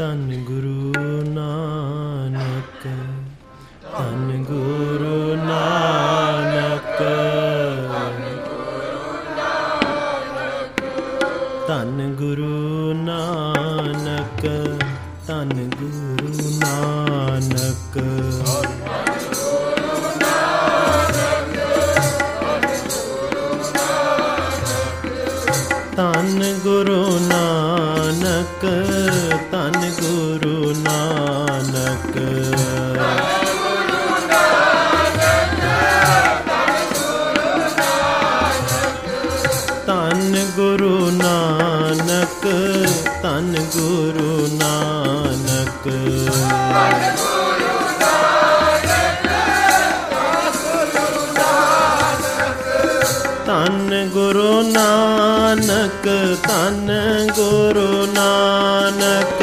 ਧੰਨ ਗੁਰੂ ਨਾਨਕ, ਧੰਨ ਗੁਰੂ ਨਾਨਕ, ਧੰਨ ਗੁਰੂ ਨਾਨਕ, ਧੰਨ ਗੁਰੂ ਨਾਨਕ। ਧੰਨ ਗੁਰੂ ਨਾਨਕ, ਧੰਨ ਗੁਰੂ ਨਾਨਕ, ਧੰਨ ਗੁਰੂ ਨਾਨਕ, ਧੰਨ ਗੁਰੂ ਨਾਨਕ, ਧੰਨ ਗੁਰੂ ਨਾਨਕ, ਧੰਨ ਗੁਰੂ ਨਾਨਕ,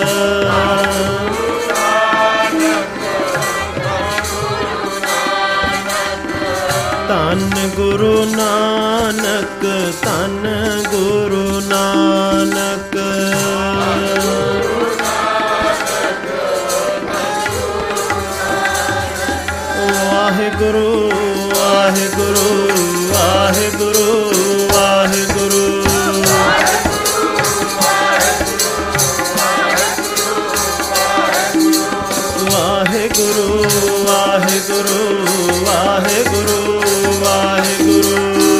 ਧੰਨ ਗੁਰੂ ਨਾਨਕ, ਧੰਨ ਗੁਰੂ ਨਾਨਕ, ਵਾਹਿਗੁਰੂ ਵਾਹਿਗੁਰੂ ਵਾਹਿਗੁਰੂ ਵਾਹਿਗੁਰੂ, ਵਾਹਿਗੁਰੂ ਵਾਹਿਗੁਰੂ ਵਾਹਿਗੁਰੂ ਵਾਹਿਗੁਰੂ,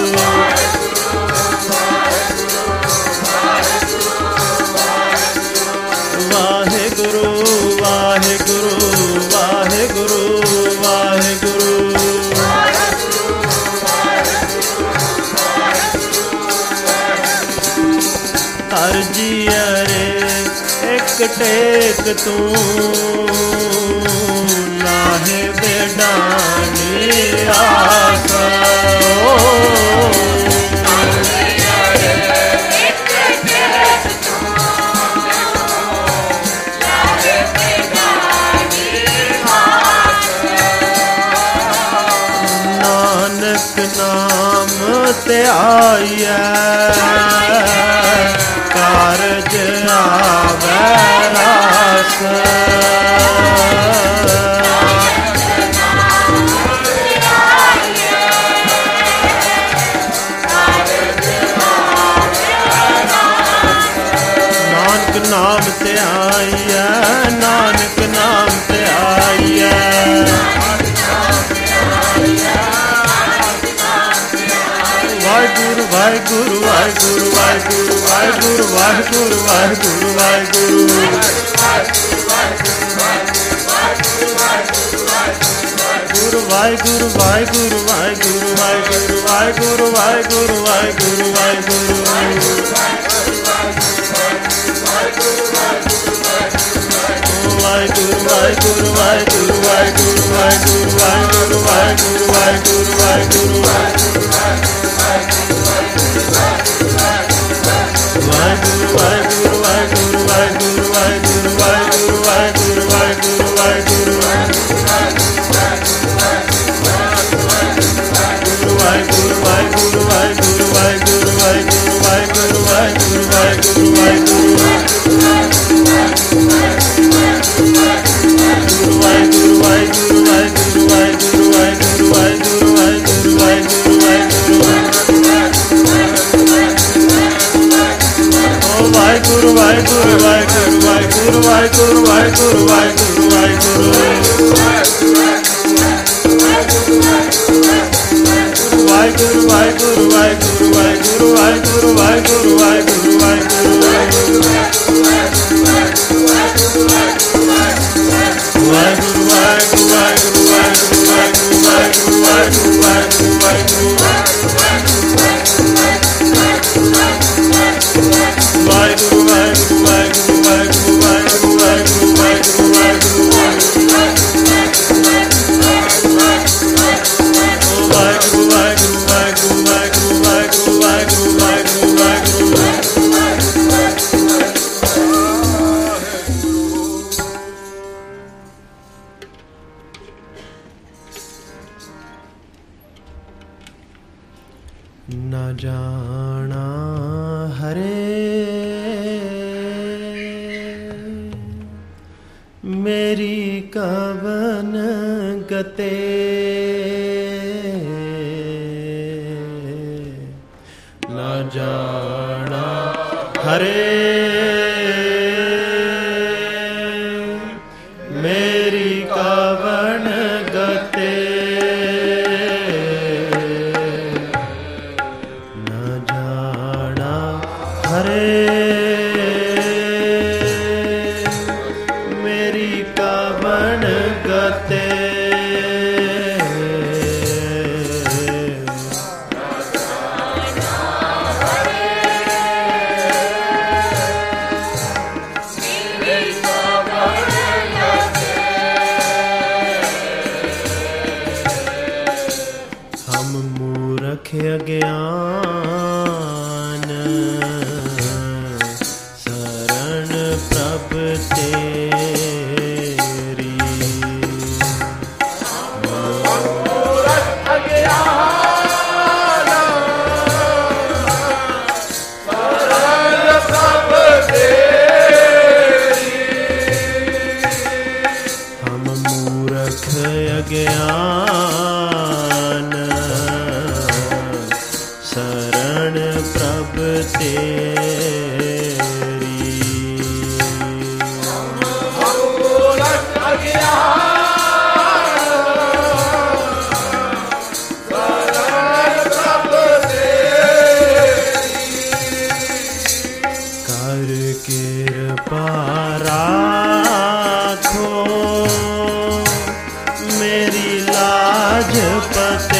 ਵਾਹਿਗੁਰੂ ਵਾਹਿਗੁਰੂ ਵਾਹਿਗੁਰੂ ਵਾਹਿਗੁਰੂ, ਹਰ ਜੀਅਰੇ ਇੱਕ ਟੇਕ ਤੂੰ, ਲਾਹੇ ਬੇਡਾਨੀ ਆਸ, ਨਾਨਕ ਨਾਮ ਤੇ ਆਈਐ, ਕਾਰਜ ਆਵੈ ਰਾਸ, ਨਾਨਕ ਨਾਮ ਤੇ ਆਈਐ, ਨਾਨਕ ਨਾਮ ਤੇ ਆਈਐ, ਵਾਹਿਗੁਰੂ ਵਾਹਿਗੁਰੂ ਵਾਹਿਗੁਰੂ ਵਾਹਿਗੁਰੂ ਵਾਹਿਗੁਰੂ ਵਾਹਿਗੁਰੂ ਵਾਹਿਗੁਰੂ ਵਾਹਿਗੁਰੂ, ਵਾਹਿਗੁਰੂ ਵਾਹਿਗੁਰੂ ਵਾਹਿਗੁਰੂ ਵਾਹਿਗੁਰੂ ਵਾਹਿਗੁਰੂ ਵਾਹਿਗੁਰੂ ਵਾਹਿਗੁਰੂ ਵਾਹਿਗੁਰੂ, ਵਾਹਿਗੁਰੂ ਵਾਹਿਗੁਰੂ ਵਾਹਿਗੁਰੂ ਵਾਹਿਗੁਰੂ ਵਾਹਿਗੁਰੂ ਵਾਹਿਗੁਰੂ ਵਾਹਿਗੁਰੂ ਵਾਹਿਗੁਰੂ ਵਾਹਿਗੁਰੂ, ਵਾਹਿਗੁਰੂ ਵਾਹਿਗੁਰੂ ਵਾਹਿਗੁਰੂ ਵਾਹਿਗੁਰੂ ਵਾਹਿਗੁਰੂ ਵਾਹਿਗੁਰੂ ਵਾਹਿਗੁਰੂ ਵਾਹਿਗੁਰੂ ਵਾਹਿਗੁਰੂ, ਵਾਹਿਗੁਰੂ ਵਾਹਿਗੁਰੂ ਵਾਹਿਗੁਰੂ ਵਾਹਿਗੁਰੂ ਵਾਹਿਗੁਰੂ ਵਾਹਿਗੁਰੂ ਵਾਹਿਗੁਰੂ ਵਾਹਿਗੁਰੂ ਵਾਹਿਗੁਰੂ, ਵਾਹਿਗੁਰੂ ਵਾਹਿਗੁਰੂ ਵਾਹਿਗੁਰੂ ਵਾਹਿਗੁਰੂ ਵਾਹਿਗੁਰੂ ਵਾਹਿਗੁਰੂ ਵਾਹਿਗੁਰੂ ਵਾਹਿਗੁਰੂ ਵਾਹਿਗੁਰੂ, ਵਾਹਿਗੁਰੂ ਵਾਹਿਗੁਰੂ ਵਾਹਿਗੁਰੂ ਵਾਹਿਗੁਰੂ ਵਾਹਿਗੁਰੂ ਵਾਹਿਗੁਰੂ ਵਾਹਿਗੁਰੂ ਵਾਹਿਗੁਰੂ, ਵਾਹਿਗੁਰੂ ਵਾਹਿਗੁਰੂ ਵਾਹਿਗੁਰੂ ਵਾਹਿਗੁਰੂ ਵਾਹਿਗੁਰੂ ਵਾਹਿਗੁਰੂ ਵਾਹਿਗੁਰੂ ਵਾਹਿਗੁਰੂ, ਵਾਹਿਗੁਰੂ ਵਾਹਿਗੁਰੂ ਵਾਹਿਗੁਰੂ ਵਾਹਿਗੁਰੂ ਵਾਹਿਗੁਰੂ ਵਾਹਿਗੁਰੂ ਵਾਹਿਗੁਰੂ ਵਾਹਿਗੁਰੂ ਵਾਹਿਗੁਰੂ, ਵਾਹਿਗੁਰੂ ਵਾਹਿਗੁਰੂ ਵਾਹਿਗੁਰੂ ਵਾਹਿਗੁਰੂ ਵਾਹਿਗੁਰੂ ਵਾਹਿਗੁਰੂ ਵਾਹਿਗੁਰੂ ਵਾਹਿਗੁਰੂ, ਵਾਹਿਗੁਰੂ ਵਾਹਿਗੁਰੂ ਵਾਹਿਗੁਰੂ ਵਾਹਿਗੁਰੂ ਵਾਹਿਗੁਰੂ ਵਾਹਿਗੁਰੂ ਵਾਹਿਗੁਰੂ ਵਾਹਿਗੁਰੂ, ਨਾ ਜਾਣਾ ਹਰੇ मेरी कवन गते न जाना हरे मेरी कवन गते न जाना हरे मेरी कवन गते अज्ञान शरण प्रभ तेरी मूरख अज्ञान शरण प्रभ तेरी हम मूरख अज्ञान शरण प्रभ तेरी मूरख अज्ञान शरण प्रभ तेरी कर कृपा राखो मेरी लाज पते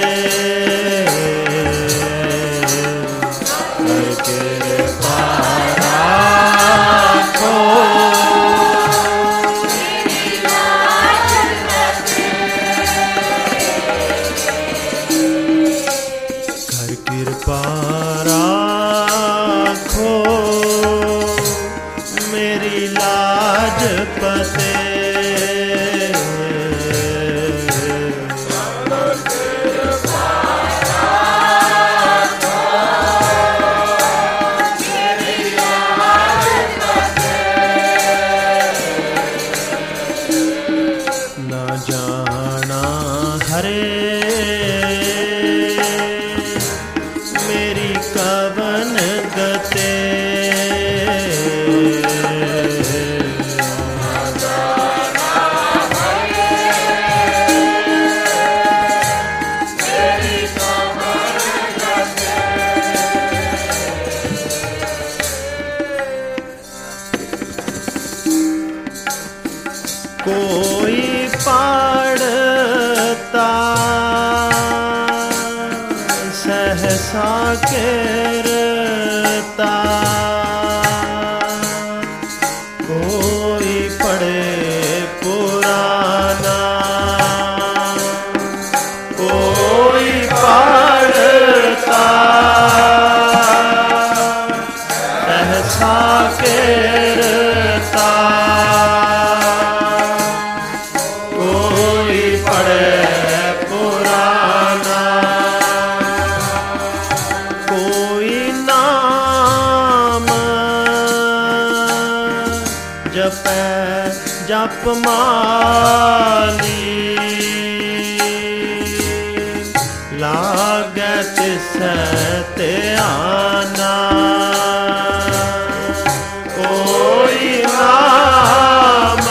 कोई पाड़ता सहसा केरता कोई पढ़े पुराना कोई पाड़ता सहसा केरता जप माली लागत सते आना कोई नाम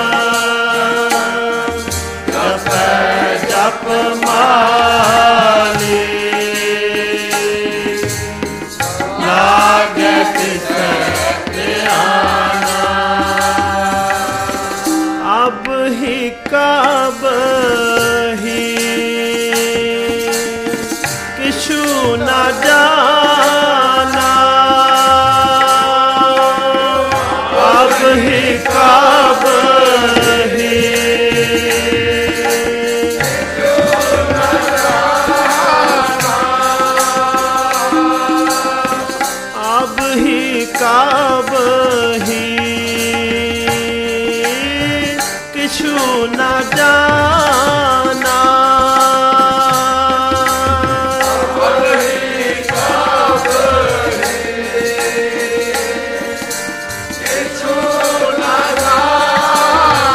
जप जप माली लागत सते आना अब ही कब ही किछु न जाना अब ही कब ही अब ही कब ही किछु न जाना किछु न जाना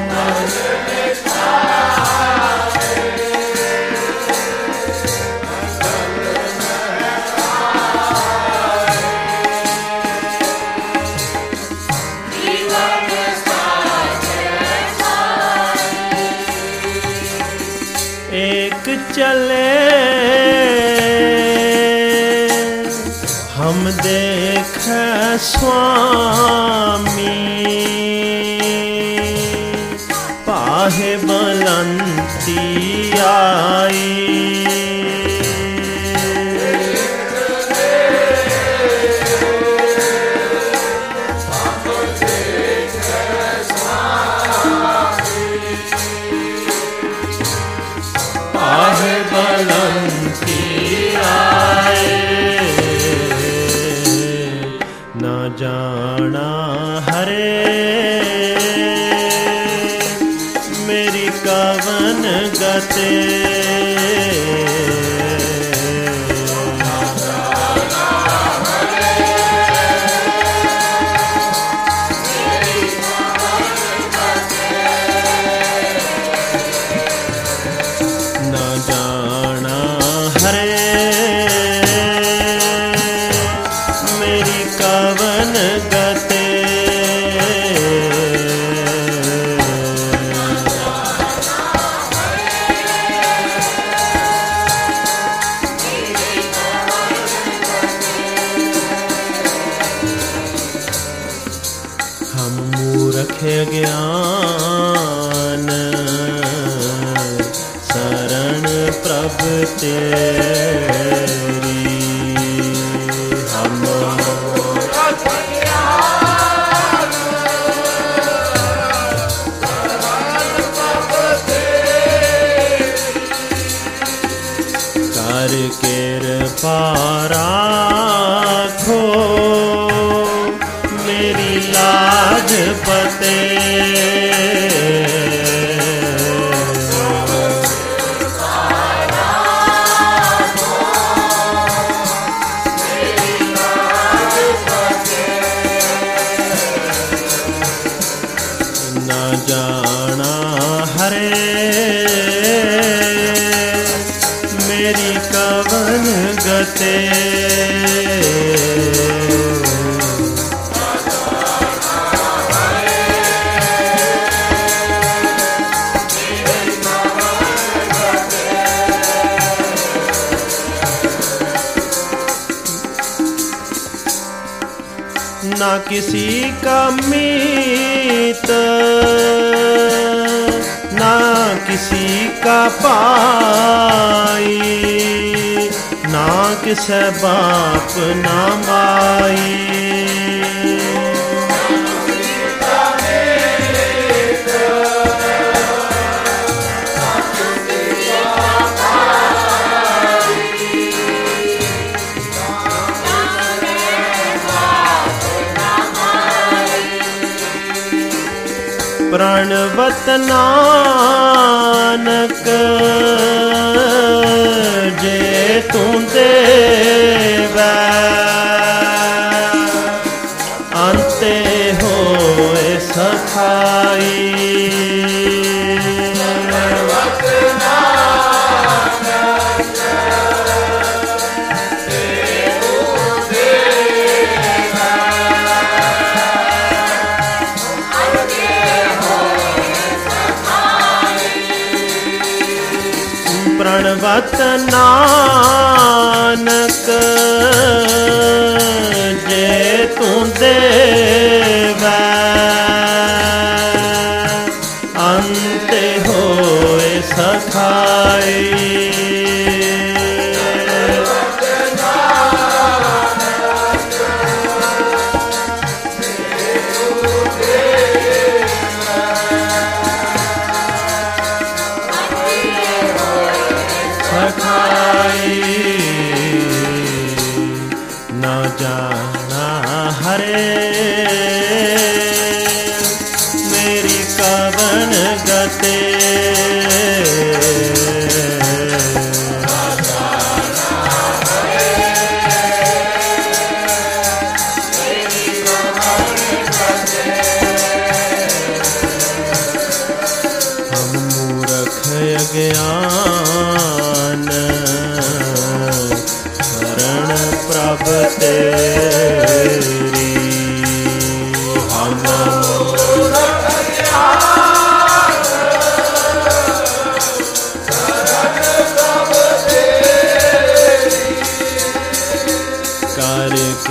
हम देखे स्वामी पाहे बलंती आई। पाहे बलंती आए न जाना हरे मेरी कवन गते। ज्ञान शरण प्रभ तेरी हम कर कृपा राखो मेरी लाज पते। न जाना हरे मेरी कवन गते। ना किसी का मीत ना किसी का पाई ना किसे बाप ना माई। प्रणवत नानक जे तू देवै अंते होए सखाई। प्रणवत नानक जे तू देवै अंते होए सखाई। न जाना हरे मेरी कवन गते। हम मूर्ख अज्ञान शरण प्रभ तेरी हम कर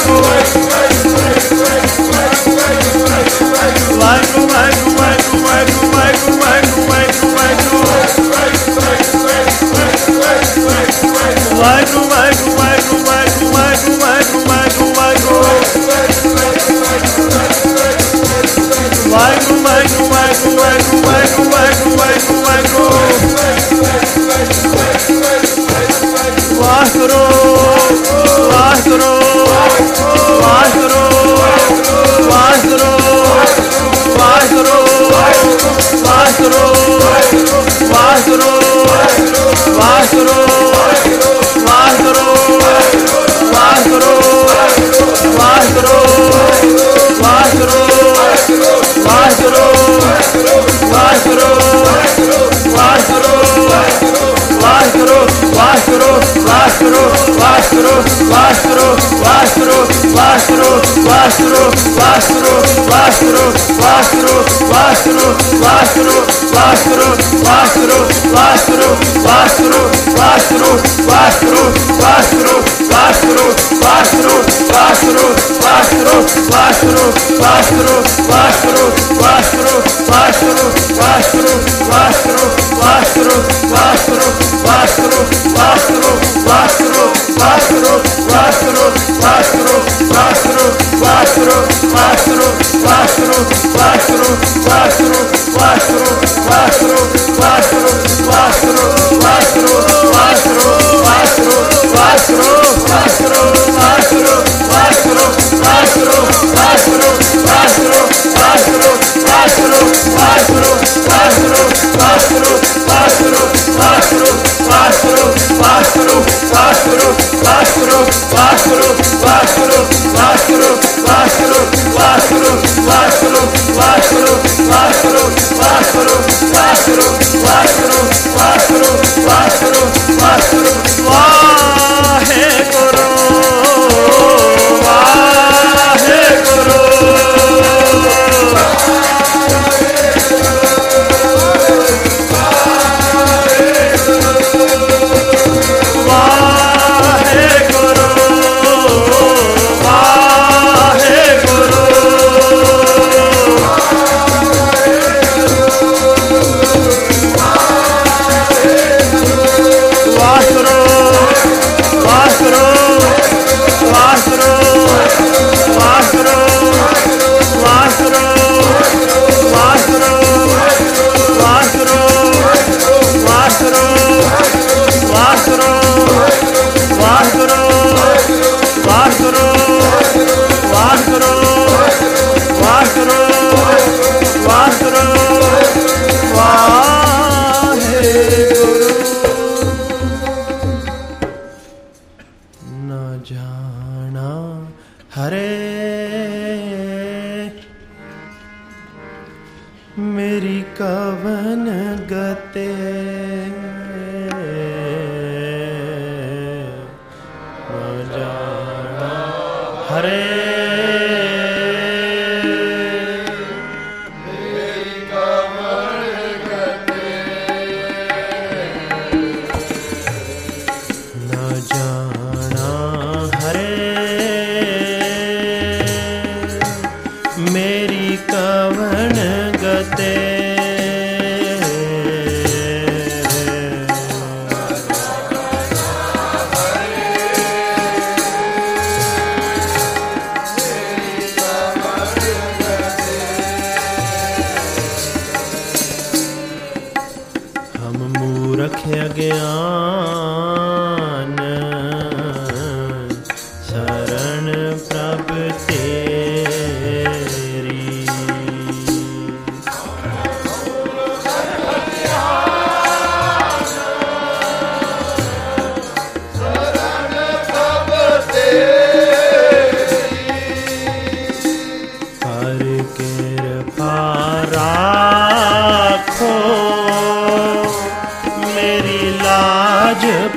मेरी लाज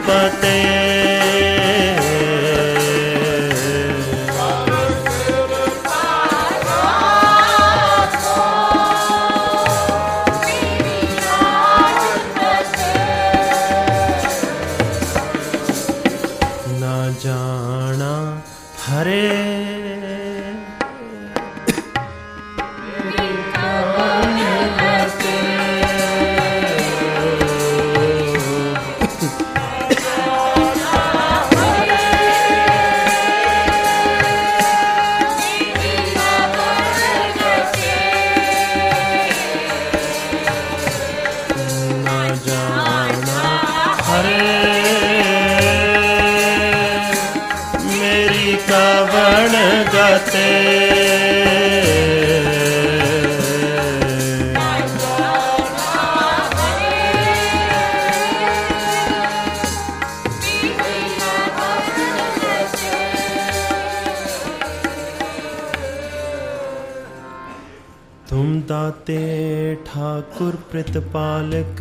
ਦਾਤੇ ठाकुर प्रतिपालक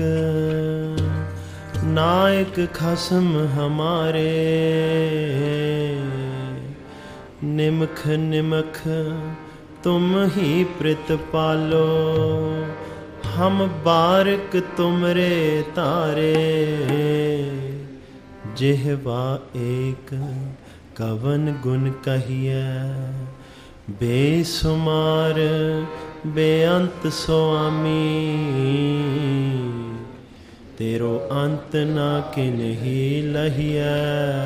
नायक खसम हमारे निमख निमख तुम ही प्रतिपालो हम बारक तुमरे तारे जिहवा एक कवन गुण कहिए बेसुमार बेअंत स्वामी तेरो अंत ना किन्ही लहिए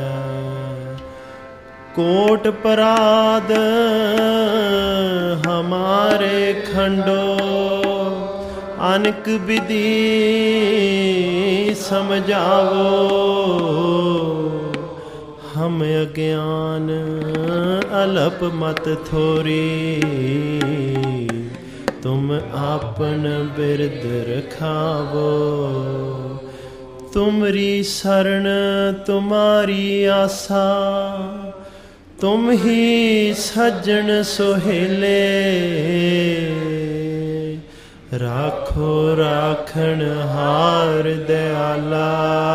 कोट पराध हमारे खंडो अनक विधि समझावो हम अज्ञान अलप मत थोरी तुम आपन बिरद रखावो तुमरी शरण तुम्हारी आसा तुम ही सज्जन सोहेले राखो राखण हार दयाला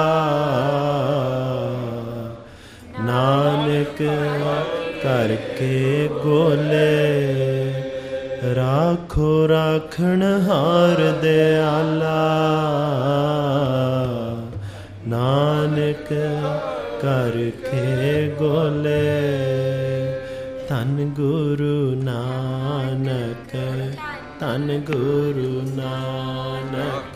नानक करके गोले राखो राखण हार दयाला नानक करके गोले धन गुरु नानक धन गुरु नानक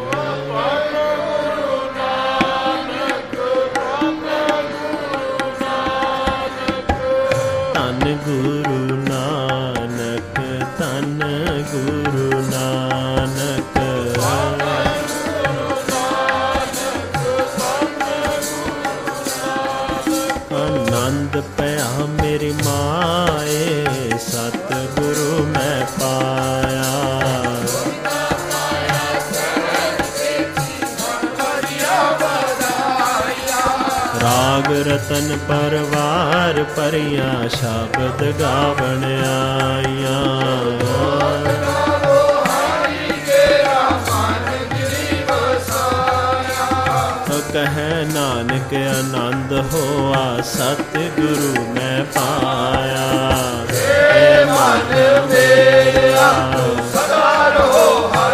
धन गुरु नानक धन गुरु नानक आनंद पया मेरी माए सतगुरु मैं पाया राग रतन परवार परिया शब्द गावण आया कह नानक आनंद होआ सतगुरु मैं पाया मन मेरा सदा रहो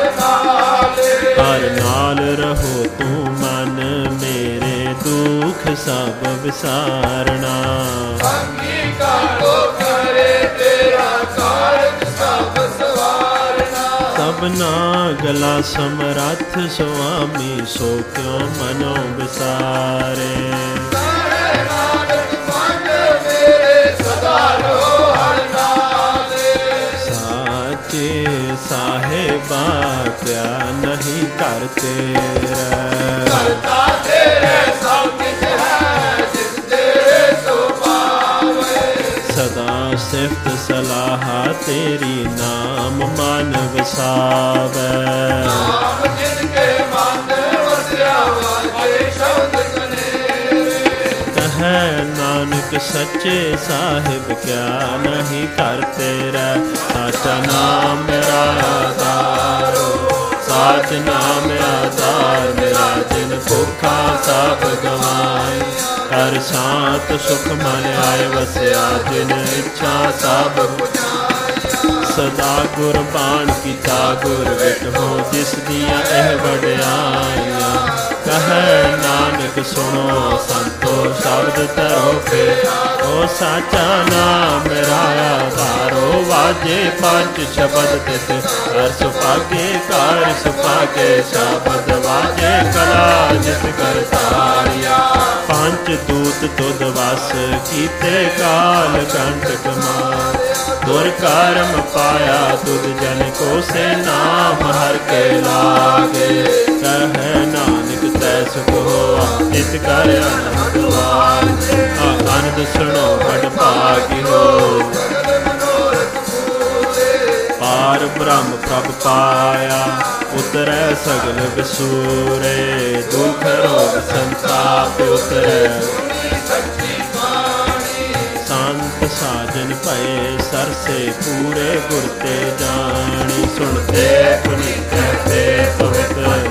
हर नाल रहो तू मन मेरे दुख सब विसारना अंगीकारो करे तेरा कारज सब सवारना सबना गला समरथ स्वामी सो क्यों मनो विसारे साचे साहेबा क्या नहीं करते करता तेरे सब कुछ है जिस तेरे सो पावे सदा सिफ्त सलाह तेरी नाम मन वसावे नाम जिनके मन वसिया वाजे शब्द कहे नानक सच्चे साहिब क्या नहीं करते रे साचा नाम मेरा आधारो साच नाम आधार मेरा जिन भूखा सब गवाए हर शांत सुख मन आए वसिया जिन इच्छा सब सदा गुरबाण कीता गुर विट हो जिस दिया एह वड्याइयां कहे नानक सुनो संतो शब्द तरो के ओ साचा नाम मेरा आधारो वाजे पंच शब्द तित हर सुभागे कार सुभागे शब्द वाजे कला जित कर तारिया पंच दूत तुद वस कीते काल कंटक मार गुर कर्म पाया तुद जन को से नाम हर के लागे कहे नानक तै सुख होआ नित कर आनंद सुनो बड़ भागी हो पार ब्रह्म प्रभ पाया उतरै सगल विसूरे दुख रोग संताप उतरै संत ਸਾਜਨ ਭਏ ਸਰਸੇ ਪੂਰੇ ਗੁਰ ਤੇ ਜਾਣੀ। ਸੁਣਤੇ ਪੁਨੀਤ ਤੇ ਪਵਿੱਤ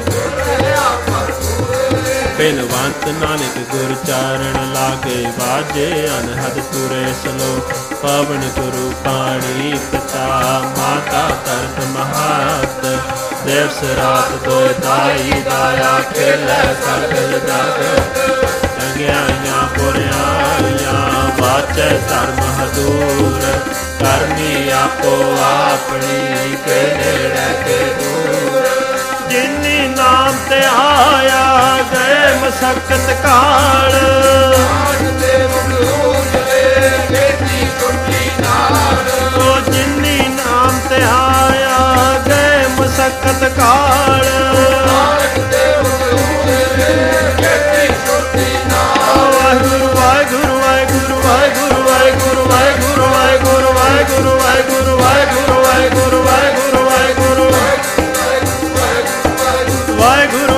ਬਿਨਵੰਤ ਨਾਨਕ ਗੁਰ ਚਾਰਨ ਲਾਗੇ ਬਾਜੇ ਅਨਹਦ ਤੁਰੇ ਸਲੋਕ। ਪਵਨ ਗੁਰੂ ਪਾਣੀ ਪਿਤਾ ਮਾਤਾ ਤਰਤ ਮਹਾਤ ਦਿਵਸ ਰਾਤ ਦੋਇ ਦਾਈ ਦਾਇਆ ਖੇਲੇ ਸਗਲ ਜਗ। ਅਗਿਆਈਆਂ ਪੁਰਿਆਈਆਂ ਵਾਚੈ ਧਰਮ ਹਦੂਰ ਕਰਨੀ ਆਪੋ ਆਪਣੀ ਕੇ ਨੇੜੇ ਕੇ ਦੂਰ। ਜਿਨੀ ਨਾਮ ਤੇ ਆਇਆ ਗਏ ਮਸਕਤ ਕਾਲ ਉਹ ਜਿਨੀ ਨਾਮ ਤੇ ਆਇਆ ਗਏ ਮਸਕਤ ਕਾਲ। ਵਾਹਿਗੁਰੂ ਵਾਹਿਗੁਰੂ ਵਾਹਿਗੁਰੂ ਵਾਹਿਗੁਰੂ ਵਾਹਿਗੁਰੂ ਵਾਹਿਗੁਰੂ ਵਾਹਿਗੁਰੂ ਵਾਹਿਗੁਰੂ ਵਾਹਿਗੁਰੂ ਵਾਹਿਗੁਰੂ ਵਾਹਿਗੁਰੂ ਵਾਹਿਗੁਰੂ ਵਾਹਿਗੁਰੂ ਵਾਹਿਗੁਰੂ